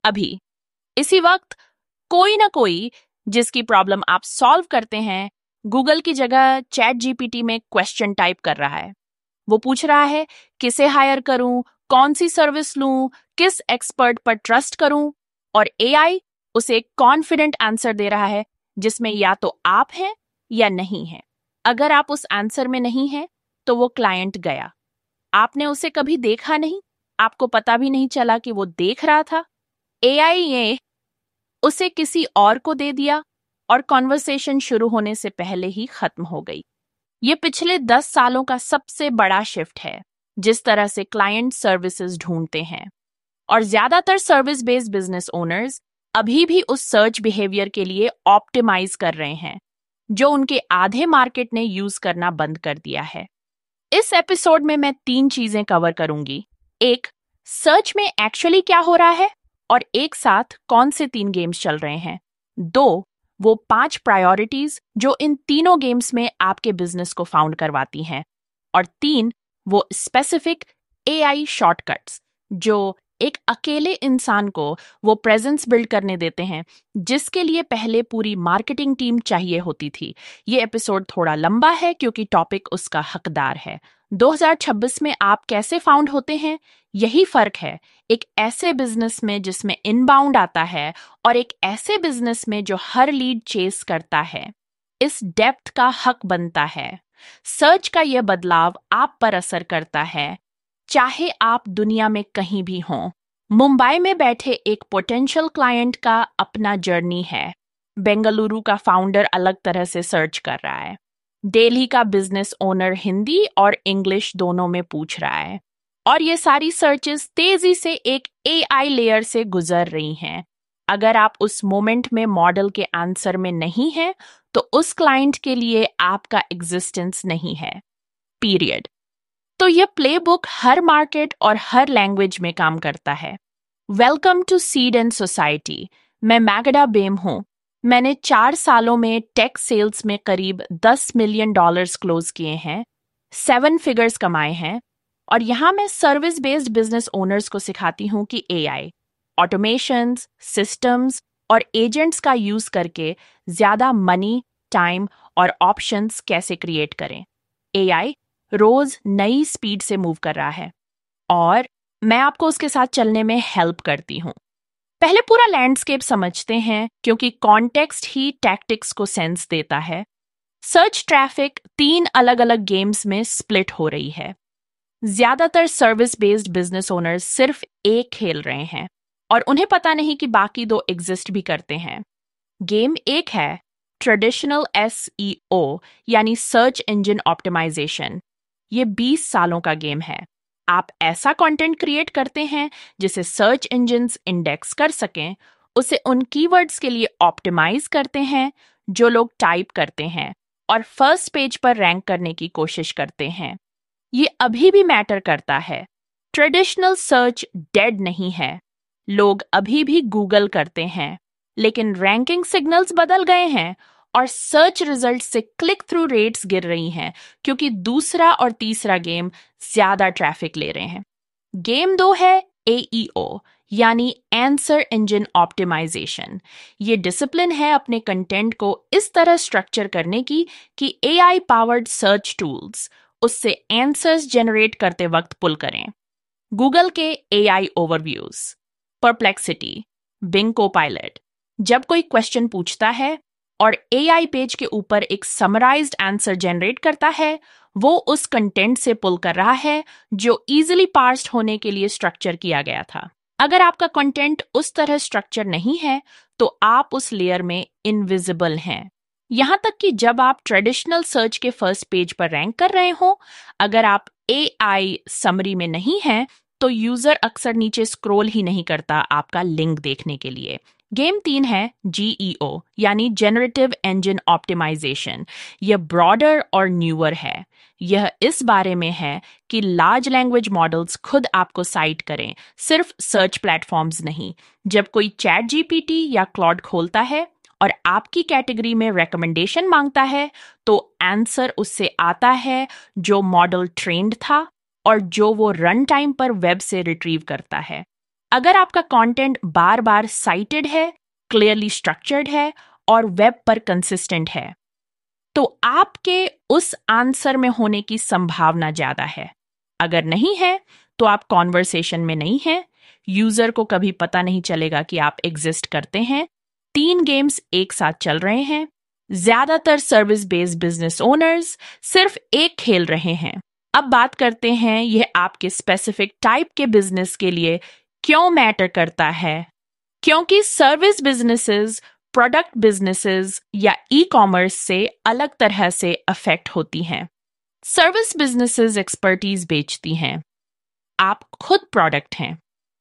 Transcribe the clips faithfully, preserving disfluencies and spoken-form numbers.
अभी इसी वक्त कोई ना कोई जिसकी प्रॉब्लम आप सॉल्व करते हैं गूगल की जगह चैट जीपीटी में क्वेश्चन टाइप कर रहा है। वो पूछ रहा है किसे हायर करूं, कौन सी सर्विस लूं, किस एक्सपर्ट पर ट्रस्ट करूं, और एआई उसे एक कॉन्फिडेंट आंसर दे रहा है जिसमें या तो आप हैं या नहीं है। अगर आप उस आंसर में नहीं हैं तो वो क्लाइंट गया। आपने उसे कभी देखा नहीं, आपको पता भी नहीं चला कि वो देख रहा था। एआई ने उसे किसी और को दे दिया और कॉन्वर्सेशन शुरू होने से पहले ही खत्म हो गई। ये पिछले दस सालों का सबसे बड़ा शिफ्ट है जिस तरह से क्लाइंट सर्विसेज ढूंढते हैं। और ज्यादातर सर्विस बेस्ड बिजनेस ओनर्स अभी भी उस सर्च बिहेवियर के लिए ऑप्टिमाइज कर रहे हैं जो उनके आधे मार्केट ने यूज करना बंद कर दिया है। इस एपिसोड में मैं तीन चीजें कवर करूंगी। एक, सर्च में एक्चुअली क्या हो रहा है और एक साथ कौन से तीन गेम्स चल रहे हैं। दो, वो पांच प्रायोरिटीज जो इन तीनों गेम्स में आपके बिजनेस को फाउंड करवाती हैं। और तीन, वो स्पेसिफिक एआई शॉर्टकट्स जो एक अकेले इंसान को वो प्रेजेंस बिल्ड करने देते हैं जिसके लिए पहले पूरी मार्केटिंग टीम चाहिए होती थी। ये एपिसोड थोड़ा लंबा है क्योंकि टॉपिक उसका हकदार है। दो हज़ार छब्बीस में आप कैसे फाउंड होते हैं, यही फर्क है एक ऐसे बिजनेस में जिसमें इनबाउंड आता है और एक ऐसे बिजनेस में जो हर लीड चेस करता है। इस डेप्थ का हक बनता है। सर्च का यह बदलाव आप पर असर करता है चाहे आप दुनिया में कहीं भी हों। मुंबई में बैठे एक पोटेंशियल क्लाइंट का अपना जर्नी है। बेंगलुरु का फाउंडर अलग तरह से सर्च कर रहा है। दिल्ली का बिजनेस ओनर हिंदी और इंग्लिश दोनों में पूछ रहा है। और ये सारी सर्चेस तेजी से एक एआई लेयर से गुजर रही हैं। अगर आप उस मोमेंट में मॉडल के आंसर में नहीं हैं, तो उस क्लाइंट के लिए आपका एग्जिस्टेंस नहीं है। पीरियड। तो यह प्लेबुक हर मार्केट और हर लैंग्वेज में काम करता है। Welcome to seed and society. मैं मैगडा बेम हूं। मैंने चार सालों में टेक सेल्स में करीब दस मिलियन डॉलर्स क्लोज किए हैं, सेवन फिगर्स कमाए हैं, और यहां मैं सर्विस बेस्ड बिजनेस ओनर्स को सिखाती हूं कि एआई, ऑटोमेशंस, सिस्टम्स और एजेंट्स का यूज करके ज्यादा मनी, टाइम और ऑप्शंस कैसे क्रिएट करें। एआई रोज नई स्पीड से मूव कर रहा है और मैं आपको उसके साथ चलने में हेल्प करती हूं। पहले पूरा लैंडस्केप समझते हैं क्योंकि कॉन्टेक्स्ट ही टैक्टिक्स को सेंस देता है। सर्च ट्रैफिक तीन अलग अलग गेम्स में स्प्लिट हो रही है। ज्यादातर सर्विस बेस्ड बिजनेस ओनर्स सिर्फ एक खेल रहे हैं और उन्हें पता नहीं कि बाकी दो एग्जिस्ट भी करते हैं। गेम एक है ट्रेडिशनल एसईओ यानी सर्च इंजन ऑप्टिमाइजेशन। ये बीस सालों का गेम है। आप ऐसा कंटेंट क्रिएट करते हैं जिसे सर्च इंजन्स इंडेक्स कर सकें, उसे उन कीवर्ड्स के लिए ऑप्टिमाइज करते हैं जो लोग टाइप करते हैं और फर्स्ट पेज पर रैंक करने की कोशिश करते हैं। ये अभी भी मैटर करता है। ट्रेडिशनल सर्च डेड नहीं है। लोग अभी भी गूगल करते हैं, लेकिन रैंकिंग सिग्नल्स बदल गए हैं और सर्च रिजल्ट से क्लिक थ्रू रेट्स गिर रही हैं क्योंकि दूसरा और तीसरा गेम ज्यादा ट्रैफिक ले रहे हैं। गेम दो है एईओ यानी आंसर इंजन ऑप्टिमाइजेशन। ये डिसिप्लिन है अपने कंटेंट को इस तरह स्ट्रक्चर करने की कि एआई पावर्ड सर्च टूल्स उससे आंसर्स जनरेट करते वक्त पुल करें। गूगल के AI overviews, Perplexity, Bing Copilot. जब कोई क्वेश्चन पूछता है और एआई पेज के ऊपर एक समराइज्ड आंसर जनरेट करता है, वो उस कंटेंट से पुल कर रहा है जो इजीली पार्स्ड होने के लिए स्ट्रक्चर किया गया था। अगर आपका कंटेंट उस तरह स्ट्रक्चर नहीं है तो आप उस लेयर में इनविजिबल हैं। यहां तक कि जब आप ट्रेडिशनल सर्च के फर्स्ट पेज पर रैंक कर रहे हो, अगर आप एआई समरी में नहीं हैं तो यूजर अक्सर नीचे स्क्रॉल ही नहीं करता आपका लिंक देखने के लिए। गेम तीन है जीईओ यानी जनरेटिव इंजन ऑप्टिमाइजेशन। यह ब्रॉडर और न्यूअर है। यह इस बारे में है कि लार्ज लैंग्वेज मॉडल्स खुद आपको साइट करें, सिर्फ सर्च प्लेटफॉर्म्स नहीं। जब कोई चैट जीपीटी या क्लॉड खोलता है और आपकी कैटेगरी में रिकमेंडेशन मांगता है, तो आंसर उससे आता है जो मॉडल ट्रेंड था और जो वो रन टाइम पर वेब से रिट्रीव करता है। अगर आपका कंटेंट बार बार साइटेड है, क्लियरली स्ट्रक्चर्ड है और वेब पर कंसिस्टेंट है, तो आपके उस आंसर में होने की संभावना ज्यादा है। अगर नहीं है तो आप कॉन्वर्सेशन में नहीं हैं, यूजर को कभी पता नहीं चलेगा कि आप एग्जिस्ट करते हैं, तीन गेम्स एक साथ चल रहे हैं। ज्यादातर सर्विस बेस्ड बिजनेस ओनर्स सिर्फ एक खेल रहे हैं। अब बात करते हैं यह आपके स्पेसिफिक टाइप के बिजनेस के लिए क्यों मैटर करता है। क्योंकि सर्विस बिजनेसेस प्रोडक्ट बिजनेसेस या ई कॉमर्स से अलग तरह से अफेक्ट होती हैं। सर्विस बिजनेसेस एक्सपर्टीज बेचती हैं, आप खुद प्रोडक्ट हैं।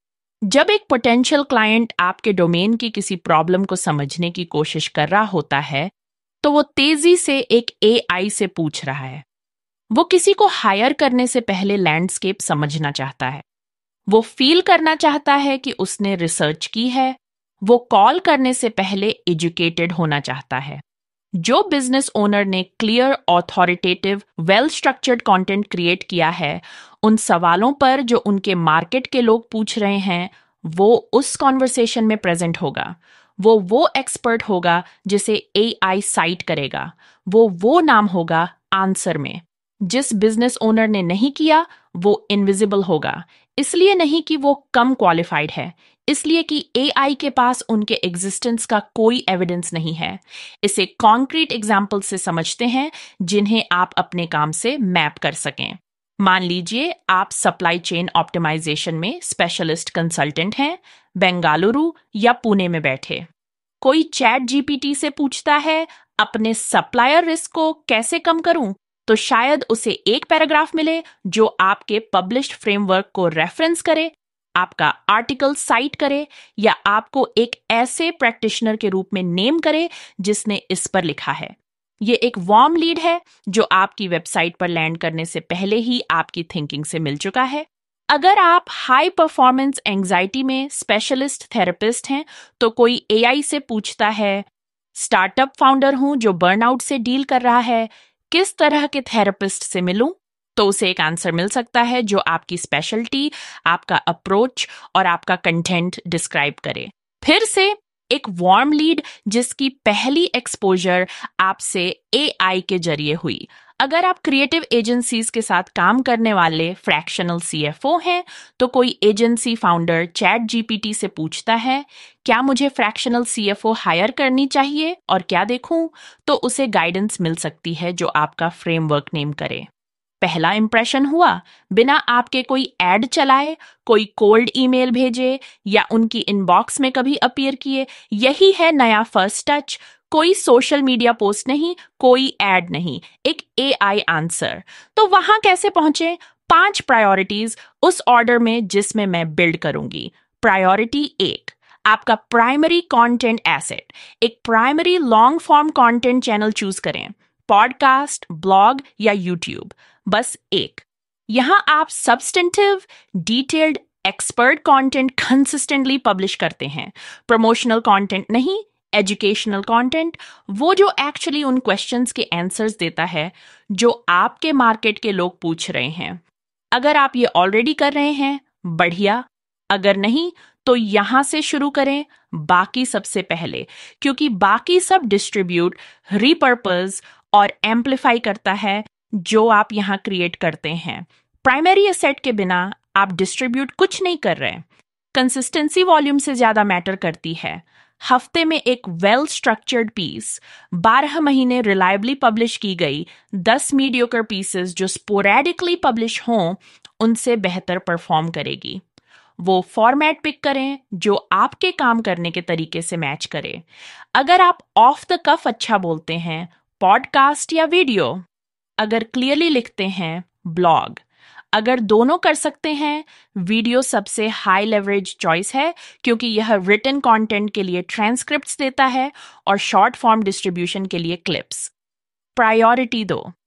जब एक पोटेंशियल क्लाइंट आपके डोमेन की किसी प्रॉब्लम को समझने की कोशिश कर रहा होता है, तो वो तेजी से एक एआई से पूछ रहा है। वो किसी को हायर करने से पहले लैंडस्केप समझना चाहता है। वो फील करना चाहता है कि उसने रिसर्च की है। वो कॉल करने से पहले एजुकेटेड होना चाहता है। जो बिजनेस ओनर ने clear, authoritative, well structured content create किया है, उन सवालों पर जो उनके मार्केट के लोग पूछ रहे हैं, वो उस कॉन्वर्सेशन में प्रेजेंट होगा। वो वो एक्सपर्ट होगा जिसे एआई साइट करेगा। वो वो नाम होगा आंसर में। जिस बिजनेस ओनर ने नहीं किया, वो इनविजिबल होगा। इसलिए नहीं कि वो कम क्वालिफाइड है, इसलिए कि एआई के पास उनके एग्जिस्टेंस का कोई एविडेंस नहीं है। इसे कॉन्क्रीट एग्जाम्पल से समझते हैं जिन्हें आप अपने काम से मैप कर सकें। मान लीजिए आप सप्लाई चेन ऑप्टिमाइजेशन में स्पेशलिस्ट कंसल्टेंट हैं, बेंगलुरु या पुणे में बैठे। कोई चैट जीपीटी से पूछता है अपने सप्लायर रिस्क को कैसे कम करूं, तो शायद उसे एक पैराग्राफ मिले जो आपके पब्लिश्ड फ्रेमवर्क को रेफरेंस करे, आपका आर्टिकल साइट करे या आपको एक ऐसे प्रैक्टिशनर के रूप में नेम करे जिसने इस पर लिखा है। ये एक वार्म लीड है जो आपकी वेबसाइट पर लैंड करने से पहले ही आपकी थिंकिंग से मिल चुका है। अगर आप हाई परफॉर्मेंस एंजाइटी में स्पेशलिस्ट थेरेपिस्ट हैं, तो कोई एआई से पूछता है, स्टार्टअप फाउंडर हूं जो बर्नआउट से डील कर रहा है, किस तरह के थेरेपिस्ट से मिलूं, तो उसे एक आंसर मिल सकता है जो आपकी स्पेशलिटी, आपका अप्रोच और आपका कंटेंट डिस्क्राइब करे। फिर से एक वार्म लीड जिसकी पहली एक्सपोजर आपसे एआई के जरिए हुई। अगर आप क्रिएटिव एजेंसीज के साथ काम करने वाले फ्रैक्शनल सीएफओ हैं, तो कोई एजेंसी फाउंडर चैट जीपीटी से पूछता है, क्या मुझे फ्रैक्शनल सीएफओ हायर करनी चाहिए और क्या देखूं, तो उसे गाइडेंस मिल सकती है जो आपका फ्रेमवर्क नेम करे। पहला इंप्रेशन हुआ, बिना आपके कोई एड चलाए, कोई कोल्ड ईमेल भेजे या उनकी इनबॉक्स में कभी अपीयर किए। यही है नया फर्स्ट टच। कोई सोशल मीडिया पोस्ट नहीं, कोई एड नहीं, एक एआई आंसर। तो वहां कैसे पहुंचे? पांच प्रायोरिटीज उस ऑर्डर में जिसमें मैं बिल्ड करूंगी। प्रायोरिटी एक, आपका प्राइमरी कंटेंट एसेट। एक primary long form content channel choose करें, पॉडकास्ट, ब्लॉग या यूट्यूब। बस एक। यहां आप substantive, detailed, expert content consistently publish करते हैं। प्रमोशनल कंटेंट नहीं, एजुकेशनल कंटेंट, वो जो एक्चुअली उन क्वेश्चंस के आंसर्स देता है जो आपके मार्केट के लोग पूछ रहे हैं। अगर आप ये ऑलरेडी कर रहे हैं, बढ़िया। अगर नहीं, तो यहां से शुरू करें, बाकी सबसे पहले, क्योंकि बाकी सब डिस्ट्रीब्यूट, रिपर्पस और एम्पलीफाई करता है जो आप यहां क्रिएट करते हैं। प्राइमरी एसेट के बिना आप डिस्ट्रीब्यूट कुछ नहीं कर रहे। कंसिस्टेंसी वॉल्यूम से ज्यादा मैटर करती है। हफ्ते में एक वेल स्ट्रक्चर्ड पीस, बारह महीने रिलायबली पब्लिश की गई दस मीडियोकर पीसेस जो स्पोरेडिकली पब्लिश हों, उनसे बेहतर परफॉर्म करेगी। वो फॉर्मेट पिक करें जो आपके काम करने के तरीके से मैच करे। अगर आप ऑफ द कफ अच्छा बोलते हैं, पॉडकास्ट या वीडियो। अगर क्लियरली लिखते हैं, ब्लॉग। अगर दोनों कर सकते हैं, वीडियो सबसे हाई लेवरेज चॉइस है क्योंकि यह रिटन कंटेंट के लिए ट्रांसक्रिप्ट्स देता है और शॉर्ट फॉर्म डिस्ट्रीब्यूशन के लिए क्लिप्स। प्रायोरिटी दो,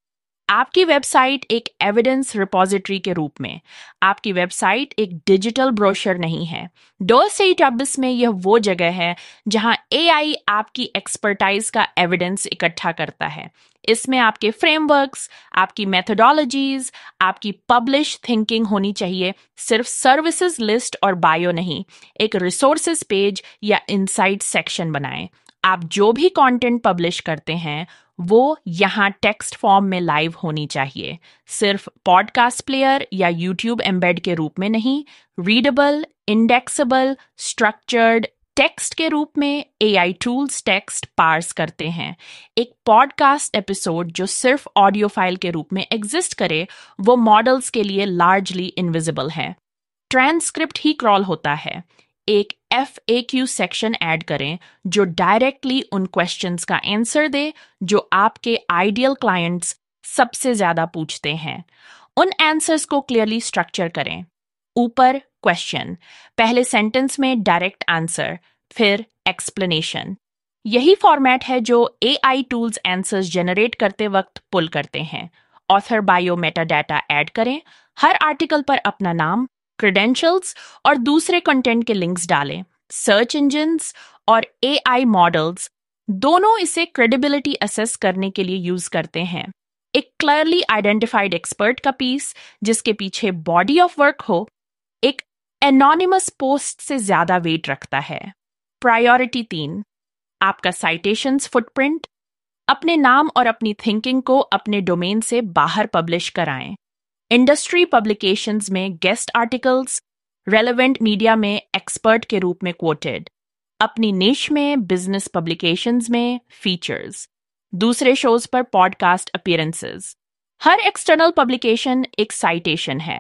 आपकी वेबसाइट एक एविडेंस रिपोजिटरी के रूप में, आपकी वेबसाइट एक डिजिटल ब्रोशर नहीं है। डॉसेटअबिस में यह वो जगह है जहां एआई आपकी एक्सपर्टाइज का एविडेंस इकट्ठा करता है। इसमें आपके फ्रेमवर्क्स, आपकी मेथोडोलॉजीज, आपकी पब्लिश थिंकिंग होनी चाहिए, सिर्फ सर्विसेज लिस्ट और बायो नहीं। एक रिसोर्सेज पेज या इनसाइट सेक्शन बनाएं। आप जो भी कंटेंट पब्लिश करते हैं वो यहाँ टेक्स्ट फॉर्म में लाइव होनी चाहिए, सिर्फ पॉडकास्ट प्लेयर या यूट्यूब एम्बेड के रूप में नहीं। रीडेबल, इंडेक्सेबल, स्ट्रक्चर्ड टेक्स्ट के रूप में एआई टूल्स टेक्स्ट पार्स करते हैं। एक पॉडकास्ट एपिसोड जो सिर्फ ऑडियो फाइल के रूप में एग्जिस्ट करे वो मॉडल्स के लिए लार्जली इनविजिबल है। ट्रांसक्रिप्ट ही क्रॉल होता है। एक F A Q section add करें जो डायरेक्टली उन क्वेश्चंस का आंसर दे जो आपके आइडियल क्लाइंट्स सबसे ज्यादा पूछते हैं। उन आंसर्स को क्लियरली स्ट्रक्चर करें। ऊपर क्वेश्चन, पहले सेंटेंस में डायरेक्ट आंसर, फिर एक्सप्लेनेशन। यही फॉर्मेट है जो एआई टूल्स आंसर्स जनरेट करते वक्त पुल करते हैं। Author bio meta data add करें। हर आर्टिकल पर अपना नाम, क्रेडेंशियल्स और दूसरे कंटेंट के लिंक्स डालें। सर्च इंजिन्स और एआई मॉडल्स दोनों इसे क्रेडिबिलिटी असेस करने के लिए यूज करते हैं। एक क्लियरली आइडेंटिफाइड एक्सपर्ट का पीस जिसके पीछे बॉडी ऑफ वर्क हो, एक एनोनिमस पोस्ट से ज्यादा वेट रखता है। प्रायोरिटी तीन, आपका साइटेशंस फुटप्रिंट। अपने नाम और अपनी थिंकिंग को अपने डोमेन से बाहर पब्लिश कराएं। इंडस्ट्री पब्लिकेशंस में गेस्ट आर्टिकल्स, रेलेवेंट मीडिया में एक्सपर्ट के रूप में कोटेड, अपनी निश में बिजनेस पब्लिकेशंस में फीचर्स, दूसरे शोज पर पॉडकास्ट अपीयरेंसेस। हर एक्सटर्नल पब्लिकेशन एक साइटेशन है।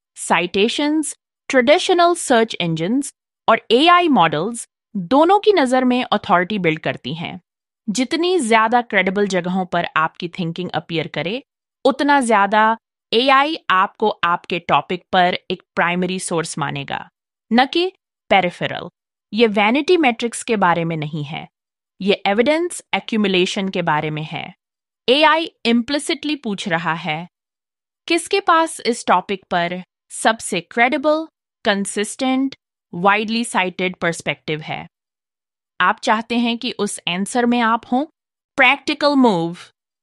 साइटेशंस ट्रेडिशनल सर्च इंजिन्स और एआई मॉडल्स दोनों की नजर में अथॉरिटी बिल्ड करती हैं। जितनी ज्यादा क्रेडिबल जगहों पर आपकी थिंकिंग अपीयर करे, उतना ज्यादा एआई आपको आपके टॉपिक पर एक प्राइमरी सोर्स मानेगा, न कि पेरिफेरल। ये वैनिटी मैट्रिक्स के बारे में नहीं है, ये एविडेंस एक्यूमुलेशन के बारे में है। एआई इम्प्लिसिटली पूछ रहा है, किसके पास इस टॉपिक पर सबसे credible, consistent, widely cited perspective है। आप चाहते हैं कि उस आंसर में आप हों। प्रैक्टिकल मूव,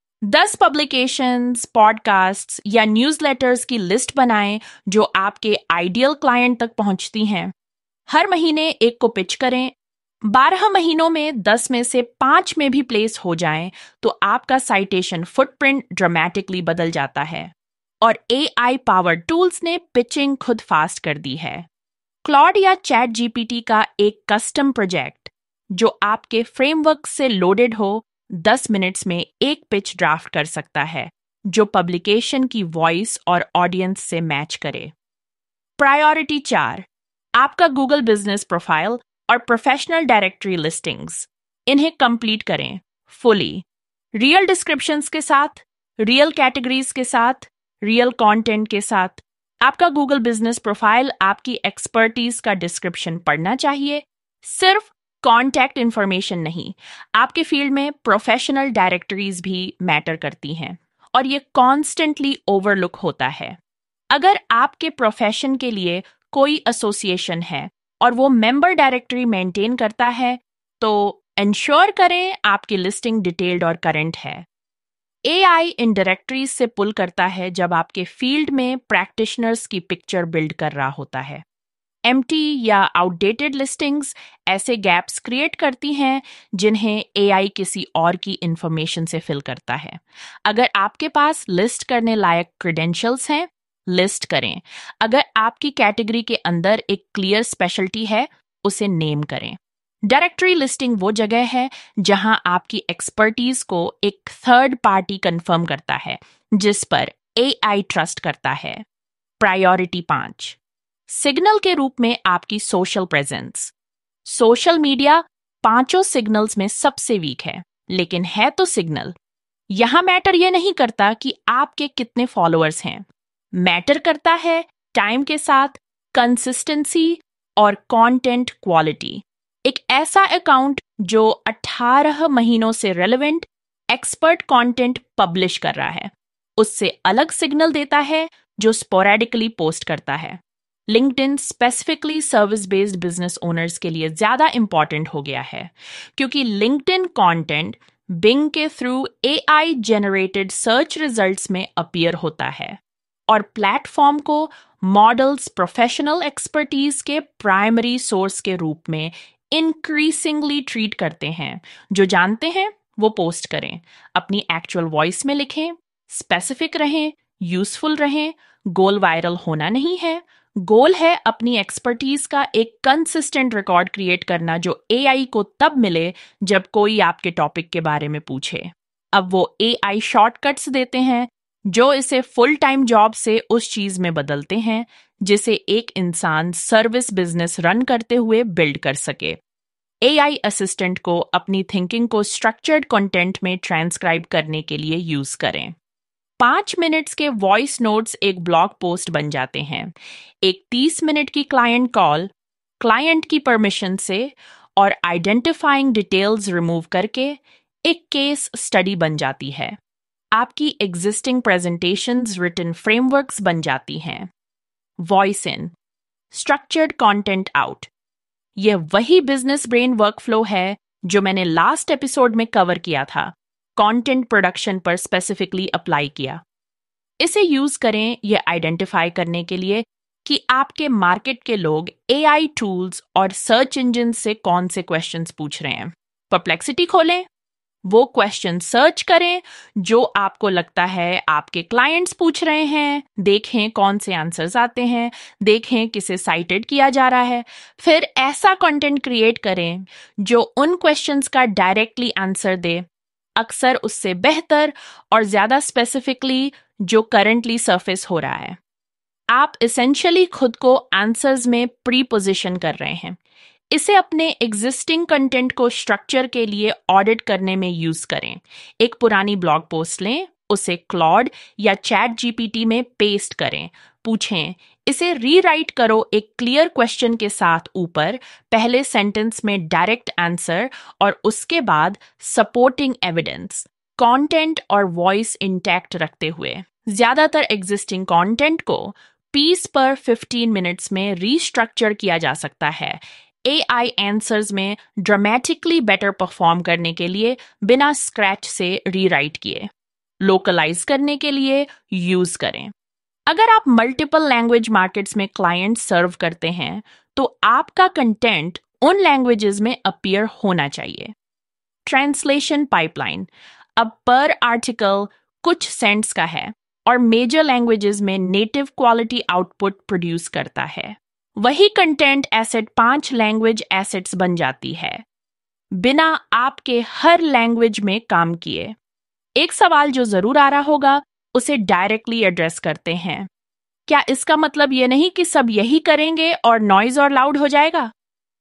दस पब्लिकेशंस, पॉडकास्ट्स या न्यूज़लेटर्स की लिस्ट बनाएं जो आपके आइडियल क्लाइंट तक पहुंचती हैं। हर महीने एक को पिच करें। बारह महीनों में दस में से पांच में भी प्लेस हो जाएं तो आपका साइटेशन फुटप्रिंट ड्रामेटिकली बदल जाता है। और एआई पावर्ड टूल्स ने पिचिंग खुद फास्ट कर दी है। क्लॉड या चैट जीपीटी का एक कस्टम प्रोजेक्ट जो आपके फ्रेमवर्क से लोडेड हो, दस मिनट्स में एक पिच ड्राफ्ट कर सकता है जो पब्लिकेशन की वॉइस और ऑडियंस से मैच करे। प्रायोरिटी चार, आपका गूगल बिजनेस प्रोफाइल और प्रोफेशनल डायरेक्टरी लिस्टिंग्स। इन्हें कंप्लीट करें फुली, रियल डिस्क्रिप्शंस के साथ, रियल कैटेगरीज के साथ, रियल कंटेंट के साथ। आपका गूगल बिजनेस प्रोफाइल आपकी एक्सपर्टीज का डिस्क्रिप्शन पढ़ना चाहिए, सिर्फ कॉन्टैक्ट इंफॉर्मेशन नहीं। आपके फील्ड में प्रोफेशनल डायरेक्टरीज भी मैटर करती हैं और ये कॉन्स्टेंटली ओवरलुक होता है। अगर आपके प्रोफेशन के लिए कोई एसोसिएशन है और वो मेंबर डायरेक्टरी मेंटेन करता है तो इंश्योर करें आपकी लिस्टिंग डिटेल्ड और करंट है। एआई इन डायरेक्टरीज से पुल करता है जब आपके फील्ड में प्रैक्टिशनर्स की पिक्चर बिल्ड कर रहा होता है। एम्प्टी या आउटडेटेड लिस्टिंग्स ऐसे गैप्स क्रिएट करती हैं जिन्हें एआई किसी और की इंफॉर्मेशन से फिल करता है। अगर आपके पास लिस्ट करने लायक क्रेडेंशियल्स हैं, लिस्ट करें। अगर आपकी कैटेगरी के अंदर एक क्लियर स्पेशलिटी है, उसे नेम करें। डायरेक्टरी लिस्टिंग वो जगह है जहां आपकी एक्सपर्टीज को एक थर्ड पार्टी कंफर्म करता है जिस पर एआई ट्रस्ट करता है। प्रायोरिटी पांच, सिग्नल के रूप में आपकी सोशल प्रेजेंस। सोशल मीडिया पांचों सिग्नल्स में सबसे वीक है, लेकिन है तो सिग्नल। यहां मैटर यह नहीं करता कि आपके कितने फॉलोअर्स हैं, मैटर करता है टाइम के साथ कंसिस्टेंसी और कंटेंट क्वालिटी। एक ऐसा अकाउंट जो अठारह महीनों से रेलेवेंट एक्सपर्ट कंटेंट पब्लिश कर रहा है, उससे अलग सिग्नल देता है जो स्पोरेडिकली पोस्ट करता है। LinkedIn specifically service based business owners के लिए ज्यादा इंपॉर्टेंट हो गया है, क्योंकि लिंक्डइन कंटेंट बिंग के through AI generated search results में अपीयर होता है और प्लेटफॉर्म को मॉडल्स प्रोफेशनल एक्सपर्टीज के प्राइमरी सोर्स के रूप में इंक्रीसिंगली ट्रीट करते हैं। जो जानते हैं वो पोस्ट करें, अपनी एक्चुअल वॉइस में लिखें, स्पेसिफिक रहें, यूजफुल रहें। गोल वायरल होना नहीं है, गोल है अपनी एक्सपर्टीज का एक कंसिस्टेंट रिकॉर्ड क्रिएट करना जो एआई को तब मिले जब कोई आपके टॉपिक के बारे में पूछे। अब वो एआई शॉर्टकट्स देते हैं जो इसे फुल टाइम जॉब से उस चीज में बदलते हैं जिसे एक इंसान सर्विस बिजनेस रन करते हुए बिल्ड कर सके। एआई असिस्टेंट को अपनी थिंकिंग को स्ट्रक्चर्ड कंटेंट में ट्रांसक्राइब करने के लिए यूज करें। पांच मिनट्स के वॉइस नोट्स एक ब्लॉग पोस्ट बन जाते हैं। एक तीस मिनट की क्लाइंट कॉल क्लाइंट की परमिशन से और आइडेंटिफाइंग डिटेल्स रिमूव करके एक केस स्टडी बन जाती है। आपकी एग्जिस्टिंग प्रेजेंटेशंस रिटन फ्रेमवर्क्स बन जाती हैं। Voice in, structured content out. यह वही बिजनेस ब्रेन वर्कफ्लो है जो मैंने लास्ट एपिसोड में कवर किया था, कंटेंट प्रोडक्शन पर स्पेसिफिकली अप्लाई किया। इसे यूज करें यह आइडेंटिफाई करने के लिए कि आपके मार्केट के लोग एआई टूल्स और सर्च इंजन से कौन से क्वेश्चंस पूछ रहे हैं। परप्लेक्सिटी खोलें, वो क्वेश्चन सर्च करें जो आपको लगता है आपके क्लाइंट्स पूछ रहे हैं, देखें कौन से आंसर्स आते हैं, देखें किसे साइटेड किया जा रहा है। फिर ऐसा कंटेंट क्रिएट करें जो उन क्वेश्चंस का डायरेक्टली आंसर दे, अक्सर उससे बेहतर और ज्यादा स्पेसिफिकली जो करंटली सरफेस हो रहा है। आप एसेंशियली खुद को आंसर्स में प्री पोजिशन कर रहे हैं। इसे अपने एग्जिस्टिंग कंटेंट को स्ट्रक्चर के लिए ऑडिट करने में यूज करें। एक पुरानी ब्लॉग पोस्ट लें, उसे क्लॉड या चैट जीपीटी में पेस्ट करें, पूछें इसे रीराइट करो एक क्लियर क्वेश्चन के साथ ऊपर, पहले सेंटेंस में डायरेक्ट आंसर और उसके बाद सपोर्टिंग एविडेंस, कंटेंट और वॉइस इंटैक्ट रखते हुए। ज्यादातर एग्जिस्टिंग कंटेंट को पीस पर फिफ्टीन मिनट्स में रीस्ट्रक्चर किया जा सकता है एआई आंसर्स में ड्रामेटिकली बेटर परफॉर्म करने के लिए बिना स्क्रैच से रीराइट किए। लोकलाइज करने के लिए यूज करें। अगर आप मल्टीपल लैंग्वेज मार्केट्स में क्लाइंट सर्व करते हैं तो आपका कंटेंट उन लैंग्वेजेस में अपीयर होना चाहिए। ट्रांसलेशन पाइपलाइन अब पर आर्टिकल कुछ सेंट्स का है और मेजर लैंग्वेजेस में नेटिव क्वालिटी आउटपुट प्रोड्यूस करता है। वही कंटेंट एसेट पांच लैंग्वेज एसेट्स बन जाती है बिना आपके हर लैंग्वेज में काम किए। एक सवाल जो जरूर आ रहा होगा उसे डायरेक्टली एड्रेस करते हैं। क्या इसका मतलब यह नहीं कि सब यही करेंगे और नॉइज और लाउड हो जाएगा?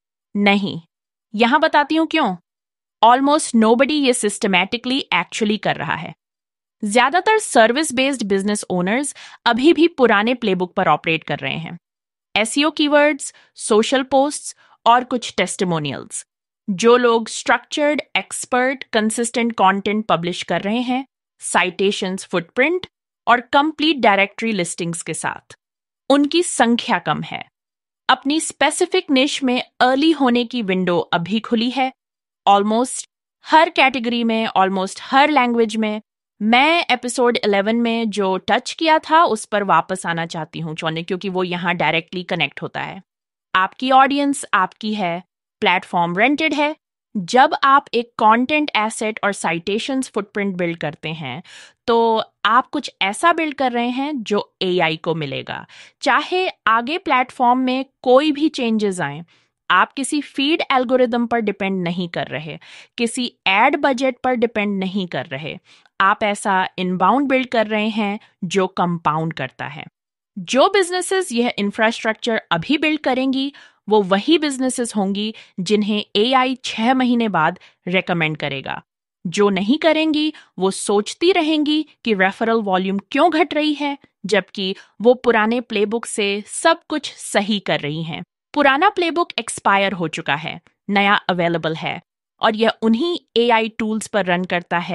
नहीं, यहां बताती हूं क्यों। ऑलमोस्ट नोबडी ये सिस्टमैटिकली एक्चुअली कर रहा है। ज्यादातर सर्विस बेस्ड बिजनेस ओनर्स अभी भी पुराने प्लेबुक पर ऑपरेट कर रहे हैं। एसईओ कीवर्ड्स, सोशल पोस्ट्स और कुछ टेस्टिमोनियल्स। जो लोग structured, expert, consistent content publish कर रहे हैं, साइटेशंस, फुटप्रिंट और कंप्लीट डायरेक्टरी लिस्टिंग्स के साथ, उनकी संख्या कम है। अपनी स्पेसिफिक निश में अर्ली होने की विंडो अभी खुली है। ऑलमोस्ट हर कैटेगरी में, ऑलमोस्ट हर लैंग्वेज में। मैं एपिसोड इलेवन में जो टच किया था उस पर वापस आना चाहती हूँ चौने, क्योंकि वो यहाँ डायरेक्टली कनेक्ट होता है। आपकी ऑडियंस आपकी है, प्लेटफॉर्म रेंटेड है। जब आप एक कंटेंट एसेट और साइटेशंस फुटप्रिंट बिल्ड करते हैं तो आप कुछ ऐसा बिल्ड कर रहे हैं जो एआई को मिलेगा। चाहे आगे प्लेटफॉर्म में कोई भी चेंजेस आए, आप किसी फीड एल्गोरिदम पर डिपेंड नहीं कर रहे, किसी एड बजट पर डिपेंड नहीं कर रहे। आप ऐसा इनबाउंड बिल्ड कर रहे हैं जो कंपाउंड करता है। जो बिजनेसेस यह इंफ्रास्ट्रक्चर अभी बिल्ड करेंगी वो वही बिजनेसेस होंगी जिन्हें एआई छह महीने बाद रेकमेंड करेगा। जो नहीं करेंगी वो सोचती रहेंगी कि रेफरल वॉल्यूम क्यों घट रही है, जबकि वो पुराने प्लेबुक से सब कुछ सही कर रही हैं। पुराना प्लेबुक एक्सपायर हो चुका है, नया अवेलेबल है और यह उन्हीं एआई टूल्स पर रन करता है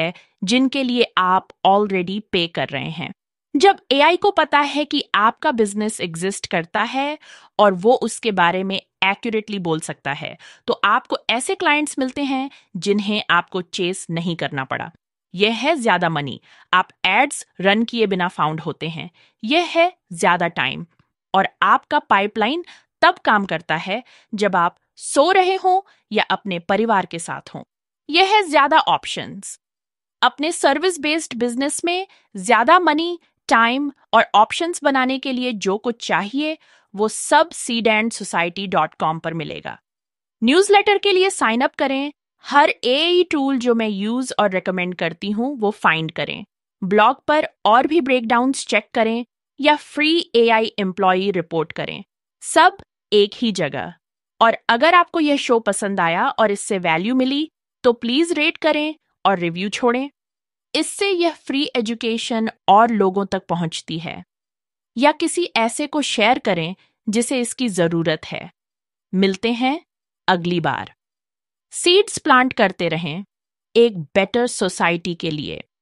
जिनके लिए आप ऑलरेडी पे कर रहे हैं। जब एआई को पता है कि आपका बिजनेस एग्जिस्ट करता है और वो उसके बारे में एक्यूरेटली बोल सकता है, तो आपको ऐसे क्लाइंट्स मिलते हैं जिन्हें आपको चेस नहीं करना पड़ा। यह है ज्यादा मनी, आप एड्स रन किए बिना फाउंड होते हैं। यह है ज्यादा टाइम, और आपका पाइपलाइन तब काम करता है जब आप सो रहे हो या अपने परिवार के साथ हो। यह है ज्यादा ऑप्शंस। अपने सर्विस बेस्ड बिजनेस में ज्यादा मनी, टाइम और ऑप्शंस बनाने के लिए जो कुछ चाहिए वो सब seed and society dot com पर मिलेगा। न्यूज़लेटर के लिए साइन अप करें, हर एआई टूल जो मैं यूज और रेकमेंड करती हूँ वो फाइंड करें, ब्लॉग पर और भी ब्रेकडाउन्स चेक करें या फ्री एआई एम्प्लॉई रिपोर्ट करें, सब एक ही जगह। और अगर आपको यह शो पसंद आया और इससे वैल्यू मिली तो प्लीज रेट करें और रिव्यू छोड़ें। इससे यह फ्री एजुकेशन और लोगों तक पहुंचती है। या किसी ऐसे को शेयर करें जिसे इसकी जरूरत है। मिलते हैं अगली बार। सीड्स प्लांट करते रहें एक बेटर सोसाइटी के लिए।